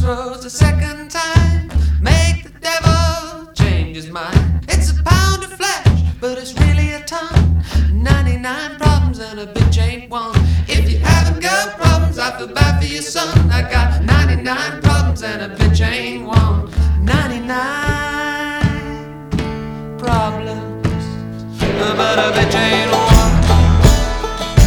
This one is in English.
crossroads a second time. Make the devil change his mind. It's a pound of flesh, but it's really a ton. 99 problems and a bitch ain't one. If you haven't got problems, I feel bad for your son. I got 99 problems and a bitch ain't one.